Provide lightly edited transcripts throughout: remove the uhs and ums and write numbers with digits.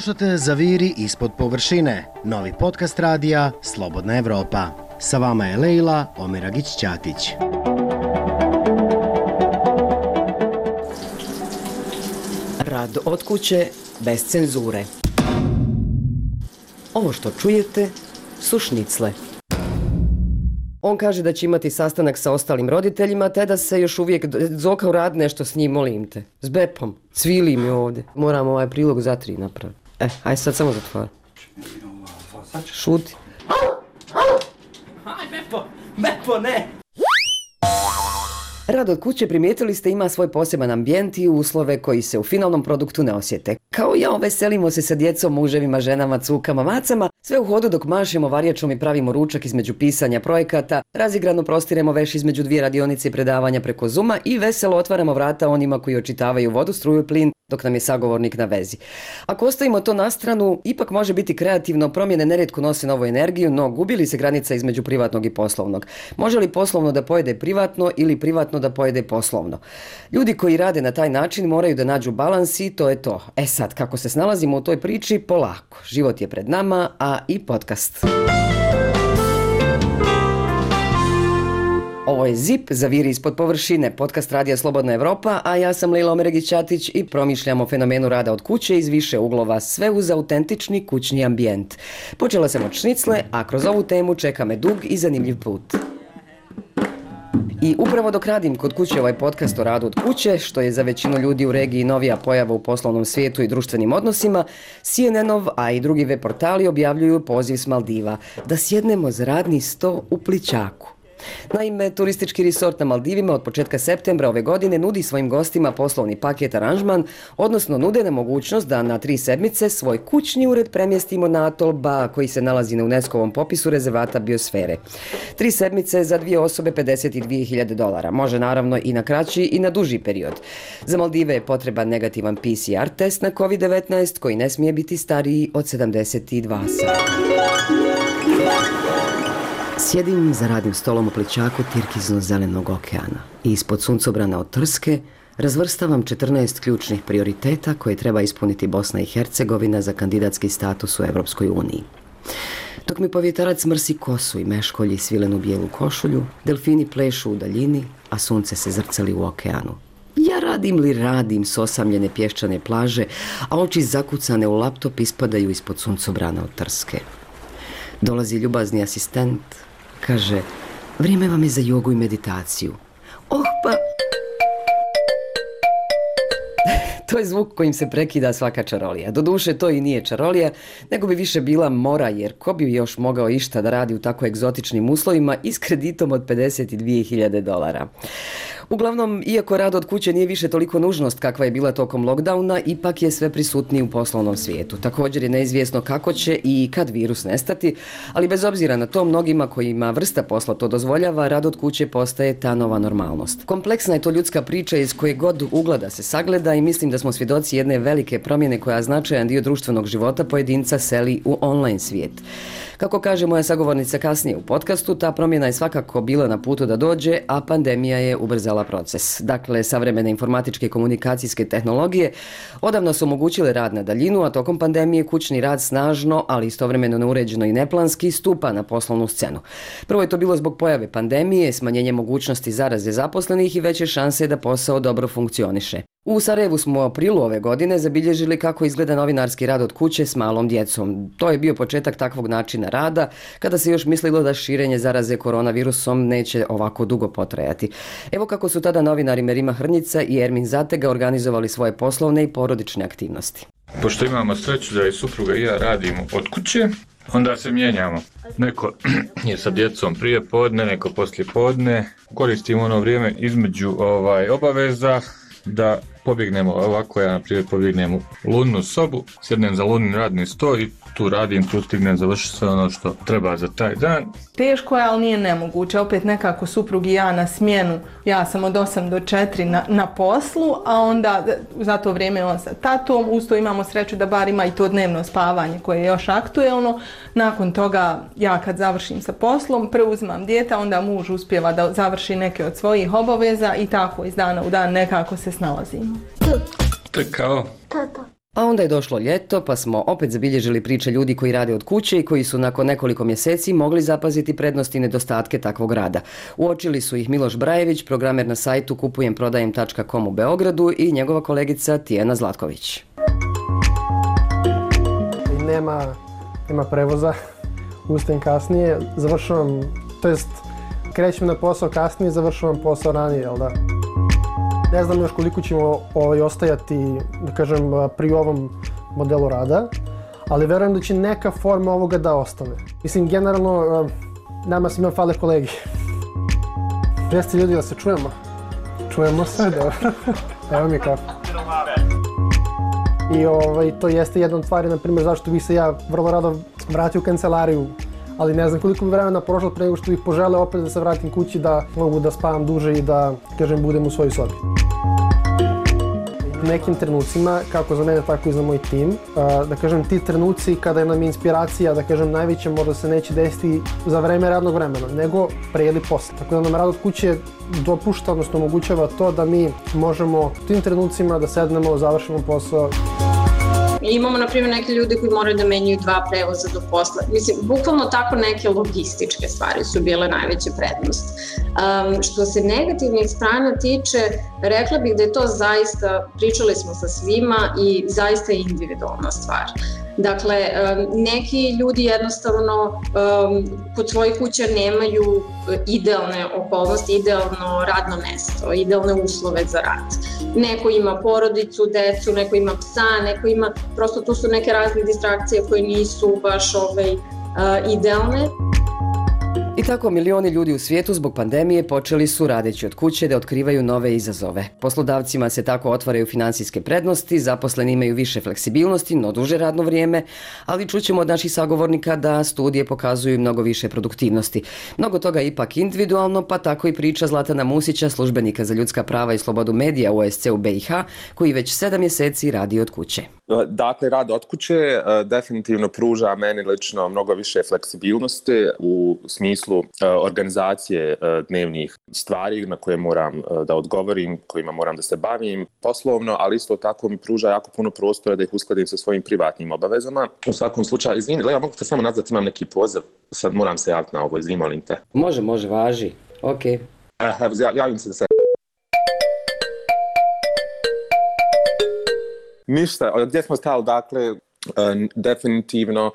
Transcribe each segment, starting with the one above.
Slušate Zaviri ispod površine, novi podcast radija Slobodna Evropa. Sa vama je Lejla Omeragić-Ćatić. Rad od kuće bez cenzure. Ovo što čujete su šnicle. On kaže da će imati sastanak sa ostalim roditeljima, te da se još uvijek Zoka uradi nešto s njim, molim te. S Bepom. Cvili mi ovdje. Moram ovaj prilog za 3 napraviti. Aj sad samo zatvori. Šuti. Aj Bepo, ne! Rad od kuće, primijetili ste, ima svoj poseban ambijent i uslove koji se u finalnom produktu ne osjete. Kao ja, veselimo se sa djecom, muževima, ženama, cukama, macama, sve u hodu dok mašemo varjačom i pravimo ručak između pisanja projekata, razigrano prostiremo veš između 2 radionice i predavanja preko Zooma i veselo otvaramo vrata onima koji očitavaju vodu, struju, plin, dok nam je sagovornik na vezi. Ako ostavimo to na stranu, ipak može biti kreativno, promjene nerijetko nose novu energiju, no gubi li se granica između privatnog i poslovnog? Može li poslovno da pojede privatno ili privatno da pojede poslovno? Ljudi koji rade na taj način moraju da nađu balans i to je to. Sad, kako se snalazimo u toj priči? Polako. Život je pred nama, a i podcast. Ovo je ZIP, Zaviri ispod površine, podcast radija Slobodna Evropa, a ja sam Lejla Omeragić-Ćatić i promišljam o fenomenu rada od kuće iz više uglova, sve uz autentični kućni ambijent. Počela sam od šnicle, a kroz ovu temu čeka me dug i zanimljiv put. I upravo dok radim kod kuće ovaj podcast o radu od kuće, što je za većinu ljudi u regiji novija pojava u poslovnom svijetu i društvenim odnosima, CNN-ov, a i drugi web portali objavljuju poziv s Maldiva da sjednemo za radni sto u Plićaku. Naime, turistički resort na Maldivima od početka septembra ove godine nudi svojim gostima poslovni paket aranžman, odnosno nude nam mogućnost da na 3 sedmice svoj kućni ured premjestimo na atol Ba, koji se nalazi na UNESCO-ovom popisu rezervata biosfere. 3 sedmice za 2 osobe $52.000. Može naravno i na kraći i na duži period. Za Maldive je potreban negativan PCR test na COVID-19 koji ne smije biti stariji od 72 sata. Sjedim za radnim stolom u Plićaku tirkizno-zelenog okeana i ispod suncobrana od Trske razvrstavam 14 ključnih prioriteta koje treba ispuniti Bosna i Hercegovina za kandidatski status u Evropskoj uniji. Dok mi povjetarac mrsi kosu i meškolji svilenu bijelu košulju, delfini plešu u daljini, a sunce se zrcali u okeanu. Ja radim s osamljene pješčane plaže, a oči zakucane u laptop ispadaju ispod suncobrana od Trske. Dolazi ljubazni asistent, kaže, vrijeme vam je za jogu i meditaciju. To je zvuk kojim se prekida svaka čarolija. Doduše, to i nije čarolija, nego bi više bila mora, jer ko bi još mogao išta da radi u tako egzotičnim uslovima i s kreditom od $52.000. Uglavnom, iako rad od kuće nije više toliko nužnost kakva je bila tokom lockdowna, ipak je sve prisutniji u poslovnom svijetu. Također je neizvjesno kako će i kad virus nestati, ali bez obzira na to, mnogima kojima vrsta posla to dozvoljava, rad od kuće postaje ta nova normalnost. Kompleksna je to ljudska priča iz koje god ugla da se sagleda i mislim da smo svjedoci jedne velike promjene koja značajan dio društvenog života pojedinca seli u online svijet. Kako kaže moja sagovornica kasnije u podcastu, ta promjena je svakako bila na putu da dođe, a pandemija je ubrzala proces. Dakle, savremene informatičke i komunikacijske tehnologije odavno su omogućile rad na daljinu, a tokom pandemije kućni rad snažno, ali istovremeno neuređeno i neplanski, stupa na poslovnu scenu. Prvo je to bilo zbog pojave pandemije, smanjenje mogućnosti zaraze zaposlenih i veće šanse da posao dobro funkcioniše. U Sarajevu smo u aprilu ove godine zabilježili kako izgleda novinarski rad od kuće s malom djecom. To je bio početak takvog načina rada, kada se još mislilo da širenje zaraze koronavirusom neće ovako dugo potrajati. Evo kako su tada novinari Merima Hrnjica i Ermin Zatega organizovali svoje poslovne i porodične aktivnosti. Pošto imamo sreću da i supruga i ja radimo od kuće, onda se mijenjamo. Neko je sa djecom prije podne, neko poslije podne. Koristimo ono vrijeme između obaveza da pobjegnemo ovako, ja na primjer pobjegnem u lunnu sobu, sjednem za lunni radni sto i tu radim, tu stignem završiti sve ono što treba za taj dan. Teško je, ali nije nemoguće. Opet nekako suprug i ja na smjenu, ja sam od 8 do 4 na poslu, a onda za to vrijeme on sa tatom, usto imamo sreću da bar ima i to dnevno spavanje koje je još aktuelno. Nakon toga ja kad završim sa poslom, preuzimam dijete, onda muž uspijeva da završi neke od svojih obaveza i tako iz dana u dan nekako se snalazimo. To je kao? Tata. A onda je došlo ljeto, pa smo opet zabilježili priče ljudi koji rade od kuće i koji su nakon nekoliko mjeseci mogli zapaziti prednosti i nedostatke takvog rada. Uočili su ih Miloš Brajević, programer na sajtu kupujemprodajem.com u Beogradu, i njegova kolegica Tijana Zlatković. Nema prevoza, ustajem kasnije, završavam, krećem na posao kasnije, završavam posao ranije, jel da? Ne znam još koliko ćemo ostajati, da kažem, pri ovom modelu rada, ali verujem da će neka forma ovoga da ostane. Mislim, generalno, nama svima fale kolegi. Jeste ljudi da se čujemo? Čujemo se, dobro. Evo mi kafe. I to jeste jedna od stvari, na primjer, zašto bi se ja vrlo rado vratio u kancelariju, ali ne znam koliko bi vremena prošlo pre nego što bih poželeo opet da se vratim kući, da mogu da spavam duže i da, kažem, budem u svojoj sobi. U nekim trenucima, kako za mene, tako i za moj tim, da kažem, ti trenuci kada nam je inspiracija, da kažem, najveća možda se neće desiti za vreme radnog vremena, nego pre ili posle. Tako da nam rad od kuće dopušta, odnosno omogućava to da mi možemo u tim trenucima da sednemo, završimo posao. Imamo, na primjer, neke ljude koji moraju da menjaju 2 prevoza do posla. Mislim, bukvalno tako neke logističke stvari su bile najveća prednost. Što se negativnih strana tiče, rekla bih da je to zaista, pričali smo sa svima i zaista je individualna stvar. Dakle, neki ljudi jednostavno kod svojih kuća nemaju idealne okolnosti, idealno radno mesto, idealne uslove za rad. Neko ima porodicu, decu, neko ima psa, neko ima, prosto tu su neke razne distrakcije koje nisu baš idealne. I tako milioni ljudi u svijetu zbog pandemije počeli su, radeći od kuće, da otkrivaju nove izazove. Poslodavcima se tako otvaraju financijske prednosti, zaposleni imaju više fleksibilnosti, no duže radno vrijeme, ali čućemo od naših sagovornika da studije pokazuju mnogo više produktivnosti. Mnogo toga je ipak individualno, pa tako i priča Zlatana Musića, službenika za ljudska prava i slobodu medija u OSCE u BiH, koji već 7 mjeseci radi od kuće. Dakle, rad od kuće definitivno pruža meni lično mnogo više fleksibilnosti u smislu organizacije dnevnih stvari na koje moram da odgovorim, kojima moram da se bavim poslovno, ali isto tako mi pruža jako puno prostora da ih uskladim sa svojim privatnim obavezama. U svakom slučaju, izvini, Lea, mogu te samo nazvati, imam neki poziv, sad moram se javiti na ovo, izvini, molim te. Može, važi, okej. Javim se da se... Ništa, gdje smo stali, dakle, definitivno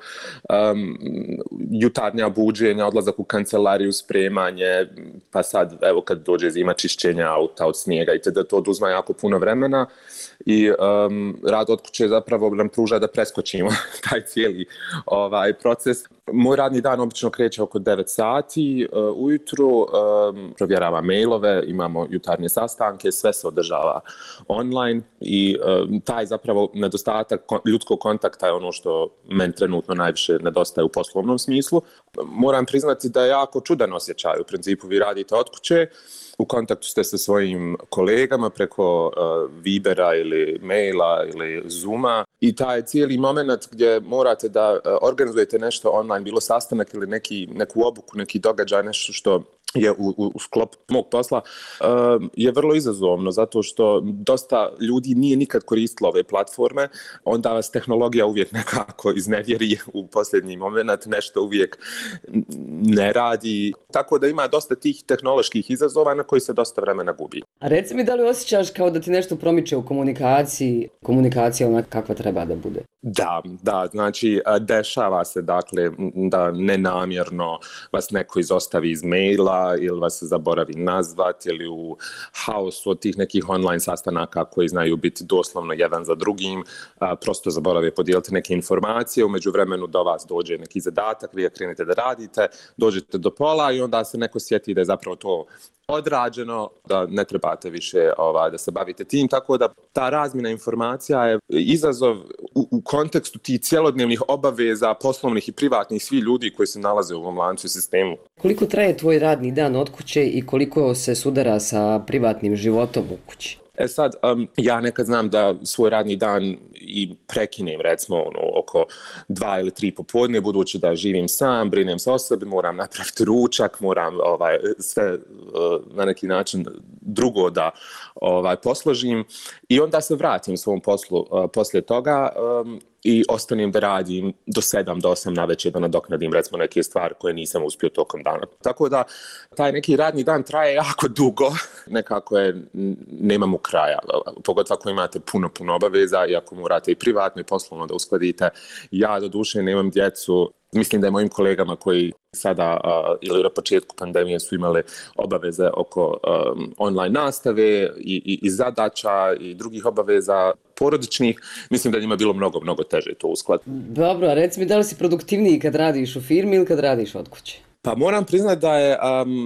jutarnja buđenja, odlazak u kancelariju, spremanje, pa sad, evo kad dođe zima, čišćenja auta od snijega i da to oduzma jako puno vremena i rad od kuće zapravo nam pruža da preskočimo taj cijeli proces. Moj radni dan obično kreće oko 9 sati ujutru, provjeravam mailove, imamo jutarnje sastanke, sve se održava online i taj zapravo nedostatak ljudskog kontakta je ono što meni trenutno najviše nedostaje u poslovnom smislu. Moram priznati da je jako čudan osjećaj. U principu vi radite od kuće, u kontaktu ste sa svojim kolegama preko Vibera ili maila ili Zooma i taj cijeli moment gdje morate da organizujete nešto online, bilo sastanak ili neku obuku, neki događaj, nešto što je u sklopu mog posla, je vrlo izazovno zato što dosta ljudi nije nikad koristilo ove platforme, onda vas tehnologija uvijek nekako iznevjeri u posljednji moment, nešto uvijek ne radi. Tako da ima dosta tih tehnoloških izazova na koji se dosta vremena gubi. A reci mi, da li osjećaš kao da ti nešto promiče u komunikaciji, komunikacija ona kakva treba da bude? Da, znači dešava se dakle da nenamjerno vas neko izostavi iz maila ili vas zaboravi nazvati ili u haosu od tih nekih online sastanaka koji znaju biti doslovno jedan za drugim, prosto zaborave podijeliti neke informacije, u međuvremenu do vas dođe neki zadatak, vi krenete da radite, dođete do pola i onda se neko sjeti da je zapravo to odrađeno, da ne trebate više da se bavite tim, tako da ta razmjena informacija je izazov u kontekstu tih cjelodnevnih obaveza, poslovnih i privatnih, svi ljudi koji se nalaze u ovom lancu i sistemu. Koliko traje tvoj radni dan od kuće i koliko se sudara sa privatnim životom u kući? Sad, ja nekad znam da svoj radni dan i prekinem, recimo, oko 2 ili 3 popodne, budući da živim sam, brinem se o sebi, moram napraviti ručak, moram sve na neki način drugo da posložim i onda se vratim svom poslu poslije toga i ostanem da radim do 7 do 8 navečer da nadoknadim recimo neke stvari koje nisam uspio tokom dana. Tako da taj neki radni dan traje jako dugo, nekako nemamo kraja, pogotovo ako imate puno obaveza i ako morate i privatno i poslovno da uskladite. Ja doduše nemam djecu, mislim da je mojim kolegama koji sada ili na početku pandemije su imali obaveze oko online nastave i zadaća i drugih obaveza porodičnih, mislim da je njima bilo mnogo teže to uskladiti. Dobro, a reci mi, da li si produktivniji kad radiš u firmi ili kad radiš od kuće? Pa moram priznati da je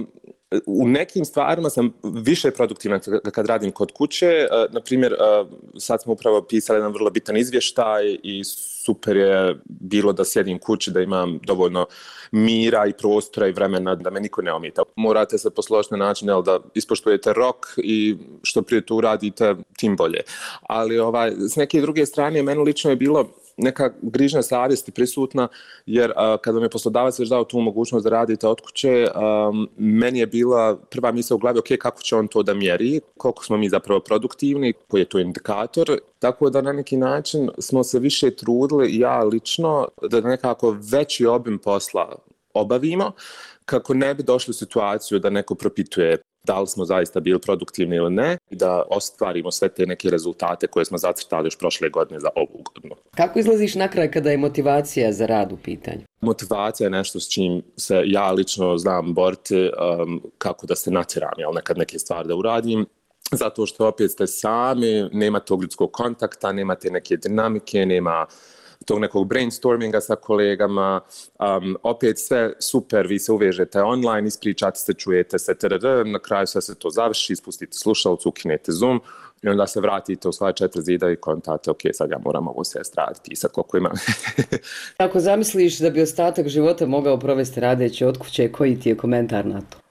u nekim stvarima sam više produktivan kad radim kod kuće. Naprimjer, sad smo upravo pisali jedan vrlo bitan izvještaj i super je bilo da sjedim kući, da imam dovoljno mira i prostora i vremena da me niko ne ometa. Morate se posložiti na način da ispoštujete rok i što prije to uradite, tim bolje. Ali s neke druge strane, meni lično je bilo neka grižnja savjesti prisutna, jer kada mi je poslodavac već dao tu mogućnost da radite od kuće, meni je bila prva misao u glavi, ok, kako će on to da mjeri, koliko smo mi zapravo produktivni, koji je to indikator, tako da na neki način smo se više trudili, ja lično, da nekako veći obim posla obavimo, kako ne bi došli u situaciju da neko propituje da li smo zaista bili produktivni ili ne i da ostvarimo sve te neke rezultate koje smo zacrtali još prošle godine za ovu godinu. Kako izlaziš na kraj kada je motivacija za rad u pitanju? Motivacija je nešto s čim se ja lično znam boriti, kako da se natjeram, nekad neke stvari da uradim. Zato što opet ste sami, nema tog ljudskog kontakta, nema te neke dinamike, nema tog nekog brainstorminga sa kolegama, opet sve super, vi se uvežete online, ispričate se, čujete se, na kraju sve se to završi, spustite slušalicu, ukinete Zoom i onda se vratite u svoje 4 zida i kontate, ok, sad ja moram ovo sve raditi, pisati koliko imam. Ako zamisliš da bi ostatak života mogao provesti radeći od kuće, koji ti je komentar na to?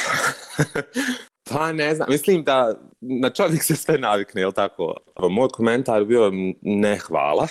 Pa ne znam, mislim da na čovjek se sve navikne, jel tako? Moj komentar bio ne hvala.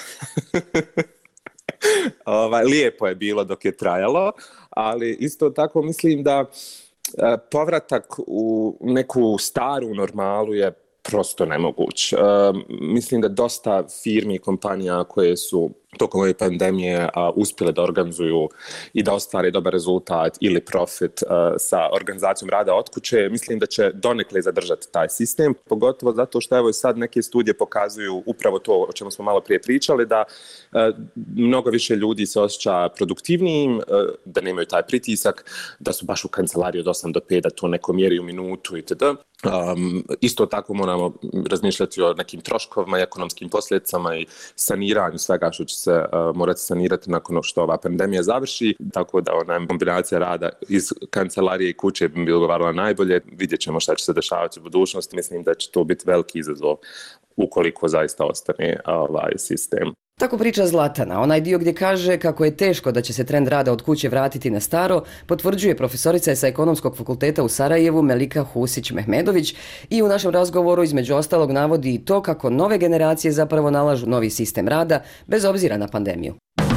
Lijepo je bilo dok je trajalo, ali isto tako mislim da povratak u neku staru normalu je prosto nemoguć. Mislim da dosta firmi i kompanija koje su tokom ove pandemije uspjele da organizuju i da ostvare dobar rezultat ili profit sa organizacijom rada od kuće, mislim da će donekle zadržati taj sistem, pogotovo zato što evo sad neke studije pokazuju upravo to o čemu smo malo prije pričali, da mnogo više ljudi se osjeća produktivnijim, da nemaju taj pritisak, da su baš u kancelariji od 8 do 5, da to neko mjeri u minutu itd. Isto tako moramo razmišljati o nekim troškovima i ekonomskim posljedicama i saniranju svega što će se morati sanirati nakon što ova pandemija završi, tako da kombinacija rada iz kancelarije i kuće bi odgovarala najbolje. Vidjet ćemo šta će se dešavati u budućnosti, mislim da će to biti veliki izazov ukoliko zaista ostane ovaj sistem. Tako priča Zlatana. Onaj dio gdje kaže kako je teško da će se trend rada od kuće vratiti na staro, potvrđuje profesorica sa Ekonomskog fakulteta u Sarajevu Melika Husić-Mehmedović i u našem razgovoru između ostalog navodi i to kako nove generacije zapravo nalažu novi sistem rada bez obzira na pandemiju.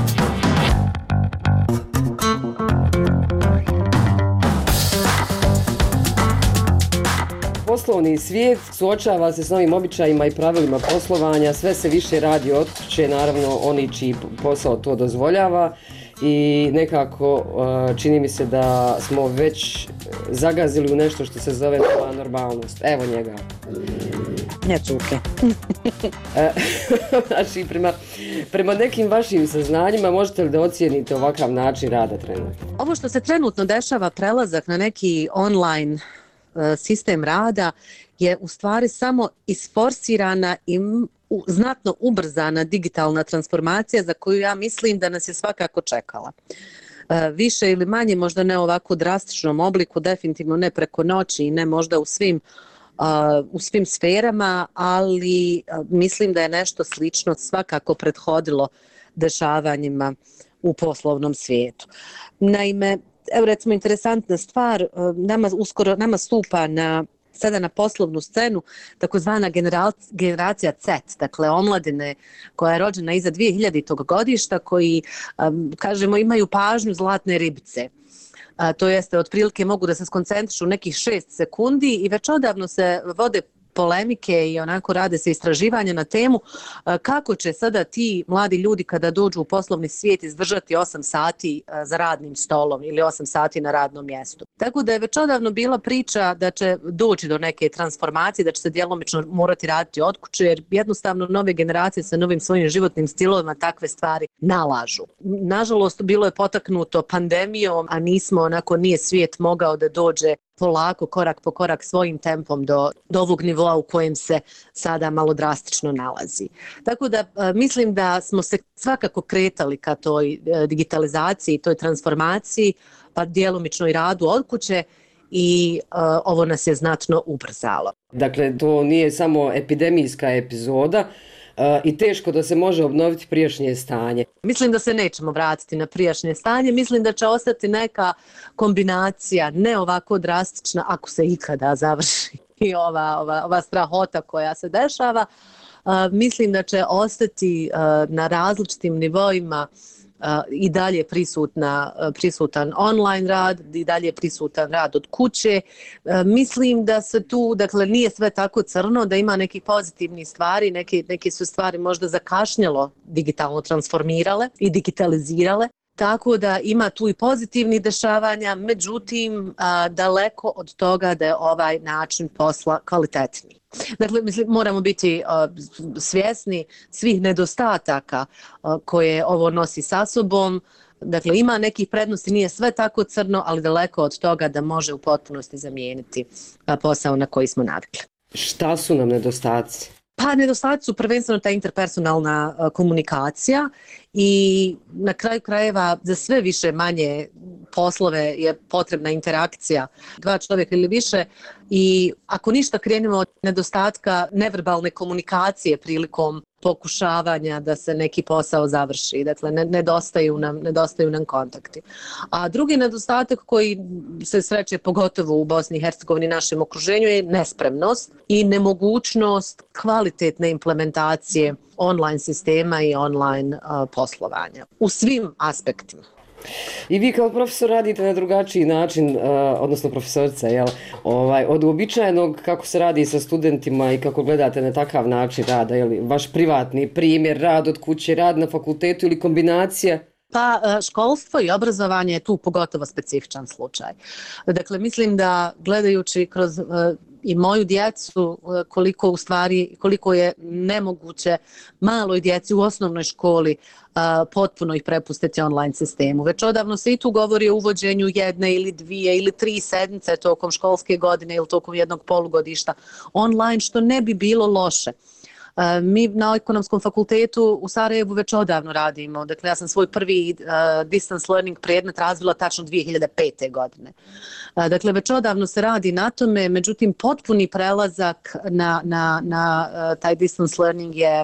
Poslovni svijet suočava se s novim običajima i pravilima poslovanja, sve se više radi od kuće, naravno oni čiji posao to dozvoljava i nekako čini mi se da smo već zagazili u nešto što se zove nova normalnost. Evo njega. Ne cuke. Znači, prema nekim vašim saznanjima možete li da ocijenite ovakav način rada trenutno? Ovo što se trenutno dešava, prelazak na neki online sistem rada, je u stvari samo isforsirana i znatno ubrzana digitalna transformacija za koju ja mislim da nas je svakako čekala. Više ili manje, možda ne ovako drastičnom obliku, definitivno ne preko noći i ne možda u svim sferama, ali mislim da je nešto slično svakako prethodilo dešavanjima u poslovnom svijetu. Naime, evo recimo interesantna stvar, nama stupa na sada na poslovnu scenu takozvana generacija Z, dakle omladine koja je rođena iza 2000. godišta, koji, kažemo, imaju pažnju zlatne ribice. To jeste, otprilike mogu da se skoncentrišu nekih 6 sekundi i već odavno se vode polemike i onako rade se istraživanja na temu kako će sada ti mladi ljudi kada dođu u poslovni svijet izdržati 8 sati za radnim stolom ili 8 sati na radnom mjestu. Tako da je već odavno bila priča da će doći do neke transformacije, da će se djelomično morati raditi od kuće, jer jednostavno nove generacije sa novim svojim životnim stilovima takve stvari nalažu. Nažalost, bilo je potaknuto pandemijom, a nije svijet mogao da dođe polako, korak po korak, svojim tempom do ovog nivoa u kojem se sada malo drastično nalazi. Tako da mislim da smo se svakako kretali ka toj digitalizaciji, toj transformaciji, pa djelomično i radu od kuće, i ovo nas je znatno ubrzalo. Dakle, to nije samo epidemijska epizoda i teško da se može obnoviti prijašnje stanje. Mislim da se nećemo vratiti na prijašnje stanje, mislim da će ostati neka kombinacija, ne ovako drastična, ako se ikada završi i ova strahota koja se dešava. Mislim da će ostati na različitim nivoima i dalje prisutan online rad, i dalje prisutan rad od kuće. Mislim da se tu, dakle, nije sve tako crno, da ima nekih pozitivnih stvari, neke su stvari možda zakašnjelo digitalno transformirale i digitalizirale. Tako da ima tu i pozitivnih dešavanja, međutim daleko od toga da je ovaj način posla kvalitetniji. Dakle, moramo biti svjesni svih nedostataka koje ovo nosi sa sobom. Dakle, ima nekih prednosti, nije sve tako crno, ali daleko od toga da može u potpunosti zamijeniti posao na koji smo navikli. Šta su nam nedostaci? Pa nedostaci su prvenstveno ta interpersonalna komunikacija i na kraju krajeva za sve više manje poslove je potrebna interakcija 2 čovjeka ili više, i ako ništa krenemo od nedostatka neverbalne komunikacije prilikom pokušavanja da se neki posao završi. Dakle, nedostaju nam kontakti. A drugi nedostatak koji se sreće pogotovo u Bosni i Hercegovini, našem okruženju, je nespremnost i nemogućnost kvalitetne implementacije online sistema i online poslovanja u svim aspektima. I vi kao profesor radite na drugačiji način, odnosno profesorica, od uobičajenog kako se radi sa studentima i kako gledate na takav način rada, vaš privatni primjer, rad od kuće, rad na fakultetu ili kombinacija? Pa školstvo i obrazovanje je tu pogotovo specifičan slučaj. Dakle, mislim da gledajući kroz i moju djecu, koliko je nemoguće maloj djeci u osnovnoj školi potpuno ih prepustiti online sistemu. Već odavno se i tu govori o uvođenju 1 ili 2 ili 3 sedmice tokom školske godine ili tokom jednog polugodišta online, što ne bi bilo loše. Mi na Ekonomskom fakultetu u Sarajevu već odavno radimo. Dakle, ja sam svoj prvi distance learning predmet razvila tačno 2005. godine. Dakle, već odavno se radi na tome, međutim, potpuni prelazak na taj distance learning je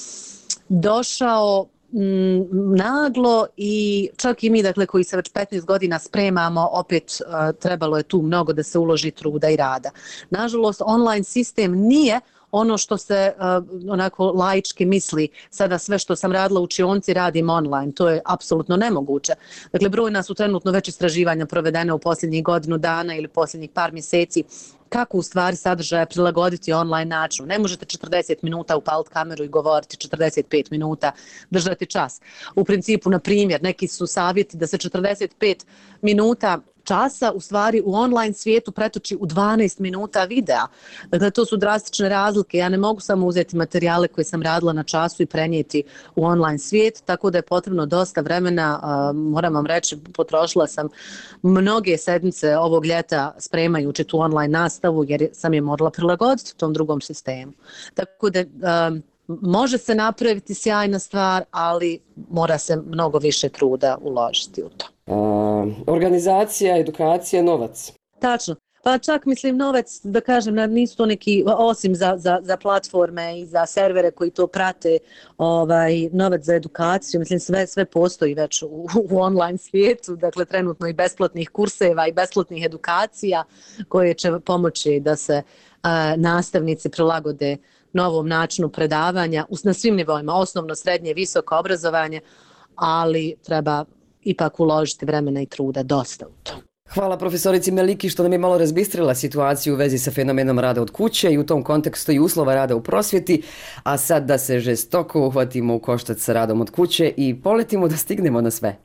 došao naglo i čak i mi, dakle, koji se već 15 godina spremamo, opet trebalo je tu mnogo da se uloži truda i rada. Nažalost, online sistem nije ono što se onako laički misli, sada sve što sam radila u učionci radim online, to je apsolutno nemoguće. Dakle, brojna su trenutno već istraživanja provedene u posljednjih godinu dana ili posljednjih par mjeseci kako u stvari sadržaja prilagoditi online načinu. Ne možete 40 minuta upaliti kameru i govoriti 45 minuta, držati čas. U principu, na primjer, neki su savjeti da se 45 minuta časa u stvari u online svijetu pretoči u 12 minuta videa. Dakle, to su drastične razlike. Ja ne mogu samo uzeti materijale koje sam radila na času i prenijeti u online svijet, tako da je potrebno dosta vremena. Moram vam reći, potrošila sam mnoge sedmice ovog ljeta spremajući tu online nastavu jer sam je morala prilagoditi tom drugom sistemu. Tako da može se napraviti sjajna stvar, ali mora se mnogo više truda uložiti u to. Organizacija, edukacija, novac. Tačno. Pa čak mislim novac, da kažem, nisu to neki, osim za platforme i za servere koji to prate, novac za edukaciju, mislim sve postoji već u online svijetu, dakle trenutno i besplatnih kurseva i besplatnih edukacija koje će pomoći da se nastavnici prilagode novom načinu predavanja na svim nivoima, osnovno, srednje, visoko obrazovanje, ali treba ipak uložiti vremena i truda dosta u to. Hvala profesorici Meliki što nam je malo razbistrila situaciju u vezi sa fenomenom rada od kuće i u tom kontekstu i uslova rada u prosvjeti, a sad da se žestoko uhvatimo u koštac sa radom od kuće i poletimo da stignemo na sve.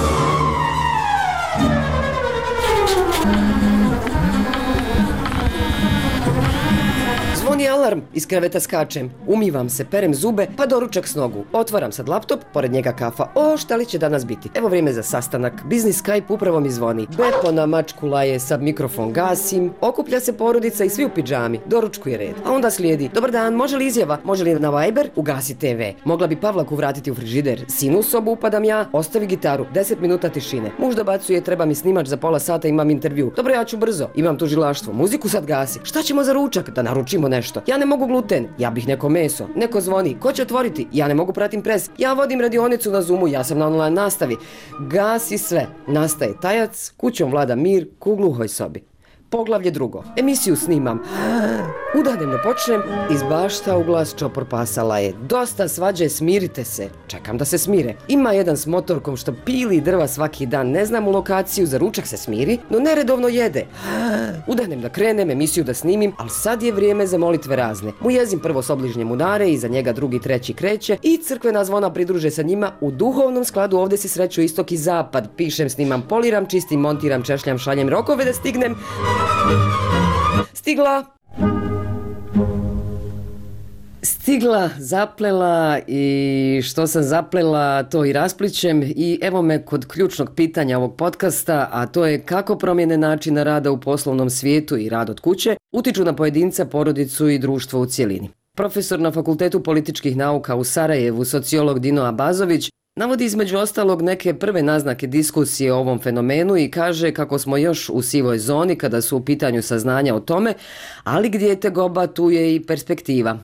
Zvoni alarm, iz kreveta skačem, umivam se, perem zube, pa doručak s nogu. Otvaram sad laptop, pored njega kafa. O, šta li će danas biti? Evo vrijeme za sastanak. Biznis Skype upravo mi zvoni. Bepo na mačku laje, sad mikrofon gasim. Okuplja se porodica i svi u pidžami. Doručkuje red. A onda slijedi. Dobar dan, može li izjava? Može li na Viber? Ugasi TV. Mogla bi Pavlaku vratiti u frižider. Sinu u sobu upadam ja. Ostavi gitaru. 10 minuta tišine. Muž dobacuje, treba mi snimač za pola sata, imam intervju. Dobro, ja ću brzo. Imam tužilaštvo. Muziku sad gasi. Šta ćemo za ručak? Da naručimo nešto. Ja ne mogu gluten, ja bih neko meso. Neko zvoni, ko će otvoriti? Ja ne mogu, pratim pres. Ja vodim radionicu na Zoomu, ja sam na online nastavi. Gasi sve. Nastaje tajac, kućom vlada mir, u gluhoj sobi. Poglavlje drugo. Emisiju snimam. Udanem ne počnem, iz bašta u glas čopor pasa laje. Dosta svađe, smirite se. Čekam da se smire. Ima jedan s motorkom što pili drva svaki dan. Ne znam u lokaciju, za ručak se smiri, no neredovno jede. Udanem da krenem, emisiju da snimim, ali sad je vrijeme za molitve razne. Mu jezim prvo s obližnjem udare, iza njega drugi, treći kreće i crkvena zvona pridruže sa njima. U duhovnom skladu ovdje se sreću istok i zapad. Pišem, snimam, poliram, čistim, montiram, češljam, šaljem rokove da stignem. Stigla, zaplela i što sam zaplela to i rasplićem i evo me kod ključnog pitanja ovog podcasta, a to je kako promjene načina rada u poslovnom svijetu i rad od kuće utiču na pojedinca, porodicu i društvo u cjelini. Profesor na Fakultetu političkih nauka u Sarajevu, sociolog Dino Abazović, navodi između ostalog neke prve naznake diskusije o ovom fenomenu i kaže kako smo još u sivoj zoni kada su u pitanju saznanja o tome, ali gdje je tegoba, tu je i perspektiva.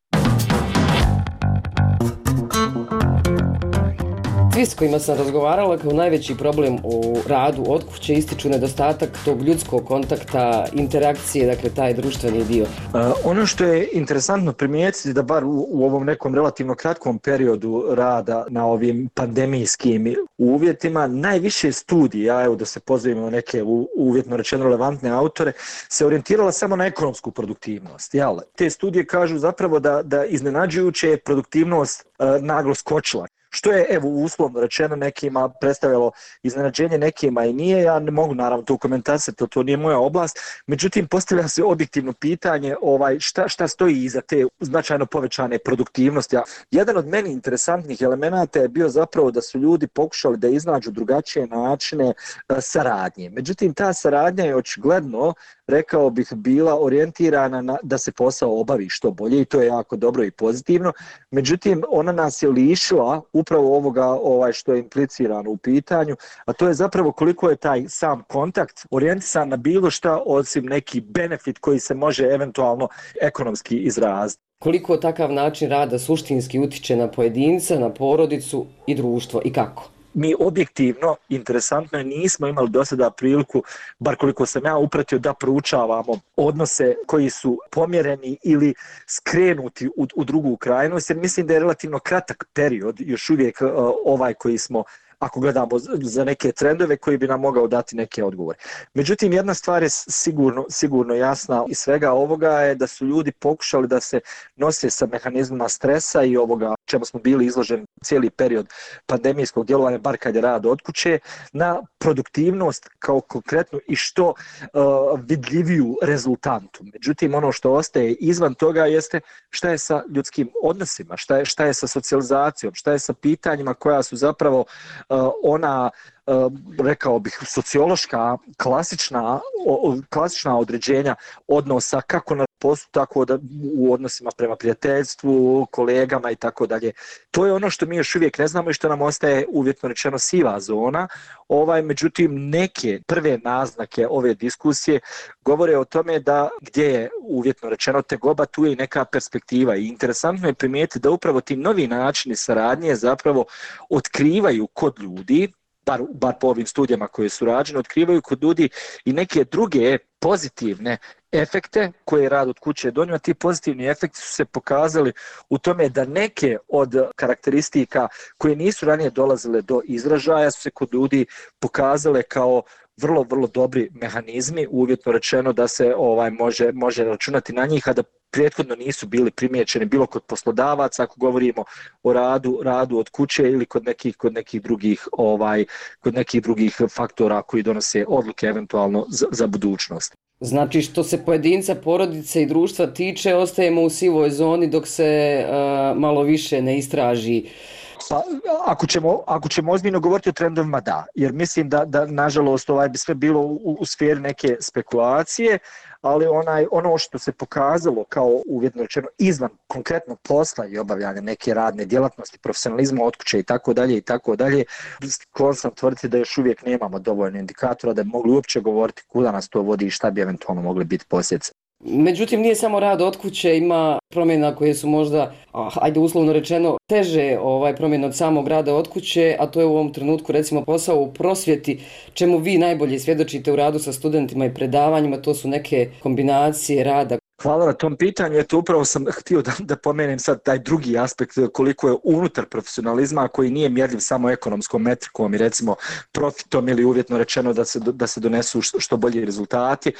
Svi s kojima sam razgovarala kao najveći problem u radu od kuće ističu nedostatak tog ljudskog kontakta, interakcije, dakle taj društveni dio. Ono što je interesantno primijetiti da bar u ovom nekom relativno kratkom periodu rada na ovim pandemijskim uvjetima, najviše studija, evo da se pozovemo neke uvjetno rečeno relevantne autore, se orijentirala samo na ekonomsku produktivnost. Jel? Te studije kažu zapravo da iznenađujuće je produktivnost naglo skočila. Što je, evo, uslovno rečeno nekima predstavljalo iznenađenje, nekima i nije. Ja ne mogu naravno to komentarisati, to nije moja oblast. Međutim, postavlja se objektivno pitanje šta stoji iza te značajno povećane produktivnosti. Jedan od meni interesantnih elemenata je bio zapravo da su ljudi pokušali da iznađu drugačije načine saradnje. Međutim, ta saradnja je očigledno, rekao bih, bila orijentirana da se posao obavi što bolje i to je jako dobro i pozitivno. Međutim, ona nas je lišila upravo ovoga što je implicirano u pitanju, a to je zapravo koliko je taj sam kontakt orijentisan na bilo šta osim neki benefit koji se može eventualno ekonomski izraziti. Koliko takav način rada suštinski utiče na pojedinca, na porodicu i društvo i kako? Mi objektivno, interesantno, nismo imali do sada priliku, bar koliko sam ja upratio, da proučavamo odnose koji su pomjereni ili skrenuti u drugu krajnost, jer mislim da je relativno kratak period još uvijek ovaj koji smo, ako gledamo za neke trendove koji bi nam mogao dati neke odgovore. Međutim, jedna stvar je sigurno jasna iz svega ovoga je da su ljudi pokušali da se nose sa mehanizmima stresa i ovoga čemu smo bili izloženi cijeli period pandemijskog djelovanja, bar kad je rad od kuće, na produktivnost kao konkretnu i što vidljiviju rezultantu. Međutim, ono što ostaje izvan toga jeste šta je sa ljudskim odnosima, šta je sa socijalizacijom, šta je sa pitanjima koja su zapravo ona, rekao bih, sociološka, klasična određenja odnosa kako na poslu, tako da u odnosima prema prijateljstvu, kolegama i tako dalje. To je ono što mi još uvijek ne znamo i što nam ostaje uvjetno rečeno siva zona. Međutim, neke prve naznake ove diskusije govore o tome da gdje je uvjetno rečeno tegoba, tu je i neka perspektiva. I interesantno je primijetiti da upravo ti novi načini saradnje zapravo otkrivaju kod ljudi, bar po ovim studijama koje su rađene, otkrivaju kod ljudi i neke druge pozitivne efekte koje je rad od kuće donio. Ti pozitivni efekti su se pokazali u tome da neke od karakteristika koje nisu ranije dolazile do izražaja su se kod ljudi pokazale kao vrlo, vrlo dobri mehanizmi, uvjetno rečeno da se može računati na njih, a da prethodno nisu bili primijećeni bilo kod poslodavaca, ako govorimo o radu od kuće ili kod nekih drugih faktora koji donose odluke eventualno za budućnost. Znači što se pojedinca, porodice i društva tiče, ostajemo u sivoj zoni dok se malo više ne istraži. Pa, ako ćemo ozbiljno govoriti o trendovima, da, jer mislim da nažalost bi sve bilo u sferi neke spekulacije, ali ono što se pokazalo kao uvjetno rečeno izvan konkretnog posla i obavljanja neke radne djelatnosti, profesionalizma od kuće i tako dalje, sklon sam tvrditi da još uvijek nemamo dovoljno indikatora da bi mogli uopće govoriti kuda nas to vodi i šta bi eventualno mogli biti posljedice. Međutim, nije samo rad od kuće, ima promjena koje su možda, ajde uslovno rečeno, teže promjena od samog rada od kuće, a to je u ovom trenutku recimo posao u prosvjeti, čemu vi najbolje svjedočite u radu sa studentima i predavanjima, to su neke kombinacije rada. Hvala na tom pitanju. Eto, upravo sam htio da pomenem sad taj drugi aspekt koliko je unutar profesionalizma koji nije mjerljiv samo ekonomskom metrikom i recimo profitom ili uvjetno rečeno da se donesu što bolji rezultati,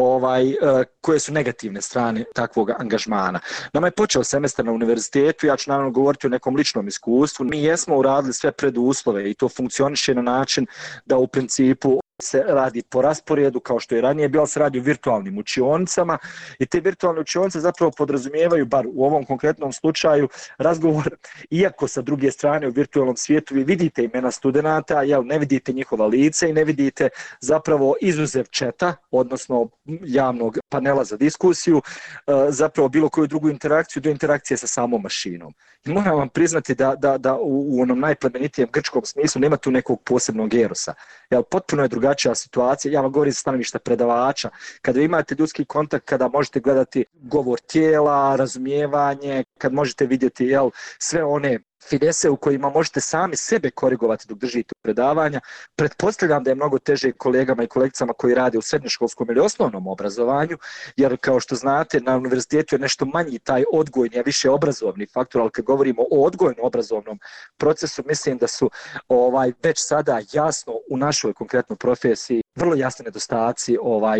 koje su negativne strane takvog angažmana. Nama je počeo semestar na univerzitetu, ja ću naravno govoriti o nekom ličnom iskustvu. Mi jesmo uradili sve preduslove i to funkcioniše na način da u principu se radi po rasporedu kao što je ranije bilo, se radi o virtualnim učionicama i te virtualne učionice zapravo podrazumijevaju, bar u ovom konkretnom slučaju, razgovor, iako sa druge strane u virtualnom svijetu vi vidite imena studenata, ne vidite njihova lica i ne vidite zapravo izuzev četa, odnosno javnog panela za diskusiju, zapravo bilo koju drugu interakciju do interakcije sa samom mašinom. I moram vam priznati da u onom najplemenitijem grčkom smislu nema tu nekog posebnog erosa. Potpuno je drugačija situacija, ja vam govorim sa stanovišta predavača, kada imate ljudski kontakt, kada možete gledati govor tijela, razumijevanje, kad možete vidjeti sve one finese u kojima možete sami sebe korigovati dok držite predavanja. Pretpostavljam da je mnogo teže kolegama i kolegicama koji rade u srednjoškolskom ili osnovnom obrazovanju, jer kao što znate na univerzitetu je nešto manji taj odgojni, a više obrazovni faktor, ali kad govorimo o odgojno-obrazovnom procesu, mislim da su već sada jasno u našoj konkretnoj profesiji vrlo jasni nedostaci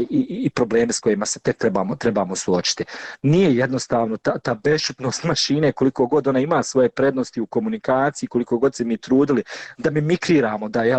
i problemi s kojima se tek trebamo suočiti. Nije jednostavno ta bešćutnost mašine, koliko god ona ima svoje prednosti u komunikaciji, koliko god se mi trudili da mimikriramo da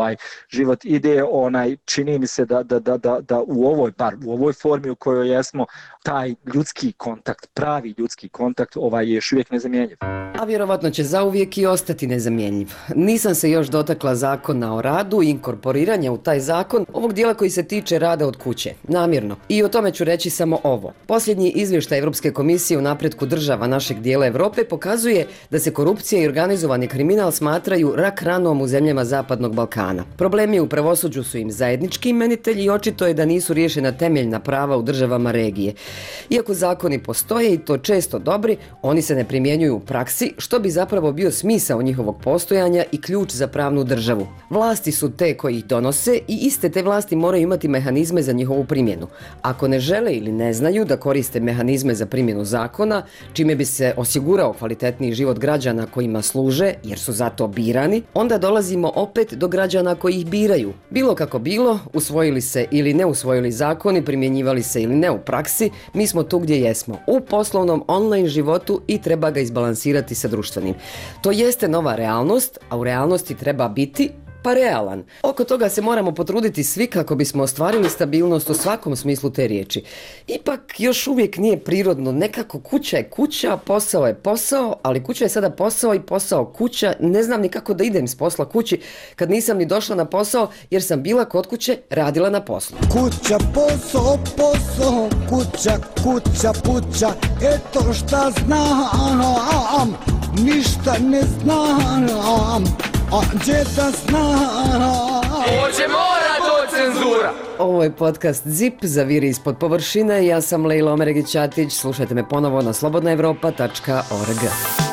život ide, čini mi se da u ovoj formi u kojoj jesmo, taj ljudski kontakt, pravi ljudski kontakt je još uvijek nezamjenjiv. A vjerovatno će zauvijek i ostati nezamjenjiv. Nisam se još dotakla zakona o radu i inkorporiranja u taj zakon ovog dijela koji se tiče rada od kuće, namjerno. I o tome ću reći samo ovo. Posljednji izvještaj Europske komisije u napretku država našeg dijela Europe pokazuje da se korupcija i organizovani kriminal smatraju rak ranom u zemljama Zapadnog Balkana. Problemi u pravosuđu su im zajednički imenitelji i očito je da nisu riješena temeljna prava u državama regije. Iako zakoni postoje i to često dobri, oni se ne primjenjuju u praksi, što bi zapravo bio smisao njihovog postojanja i ključ za pravnu državu. Vlasti su te koji ih donose i iste te vlasti moraju imati mehanizme za njihovu primjenu. Ako ne žele ili ne znaju da koriste mehanizme za primjenu zakona, čime bi se osigurao kvalitetniji život građana kojima služe, jer su zato birani, onda dolazimo opet do građana koji ih biraju. Bilo kako bilo, usvojili se ili ne usvojili zakoni, primjenjivali se ili ne u praksi, mi smo tu gdje jesmo, u poslovnom online životu i treba ga izbalansirati sa društvenim. To jeste nova realnost, a u realnosti treba biti, pa realan. Oko toga se moramo potruditi svi kako bismo ostvarili stabilnost u svakom smislu te riječi. Ipak još uvijek nije prirodno, nekako kuća je kuća, posao je posao, ali kuća je sada posao i posao kuća. Ne znam ni kako da idem s posla kući kad nisam ni došla na posao jer sam bila kod kuće, radila na poslu. Kuća, posao, posao, kuća, kuća, puća, eto šta znam, ništa ne znam, a gdje da znam. Hoće mora to cenzura. Ovo je podcast ZIP, Zaviri ispod površine. Ja sam Lejla Omeregić-Ćatić. Slušajte me ponovo na slobodnaevropa.org.